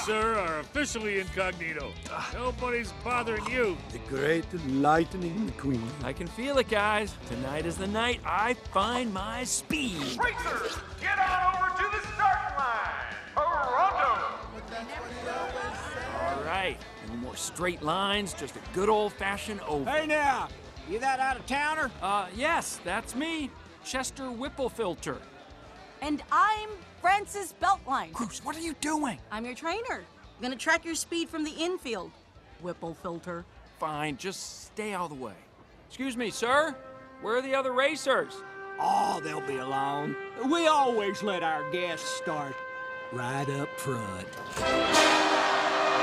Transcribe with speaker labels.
Speaker 1: sir, are officially incognito. Nobody's bothering you.
Speaker 2: The great Lightning McQueen.
Speaker 3: I can feel it, guys. Tonight is the night I find my speed.
Speaker 4: Racers, get on over to the starting line. Toronto.
Speaker 3: All right, no more straight lines, just a good old-fashioned oval.
Speaker 5: Hey now, you that out-of-towner?
Speaker 3: Yes, that's me, Chester Whipplefilter.
Speaker 6: And I'm Francis Beltline.
Speaker 3: Cruz, what are you doing?
Speaker 6: I'm your trainer. Gonna track your speed from the infield. Whipplefilter.
Speaker 3: Fine, just stay out of the way. Excuse me, sir. Where are the other racers?
Speaker 5: Oh, they'll be along. We always let our guests start right up front.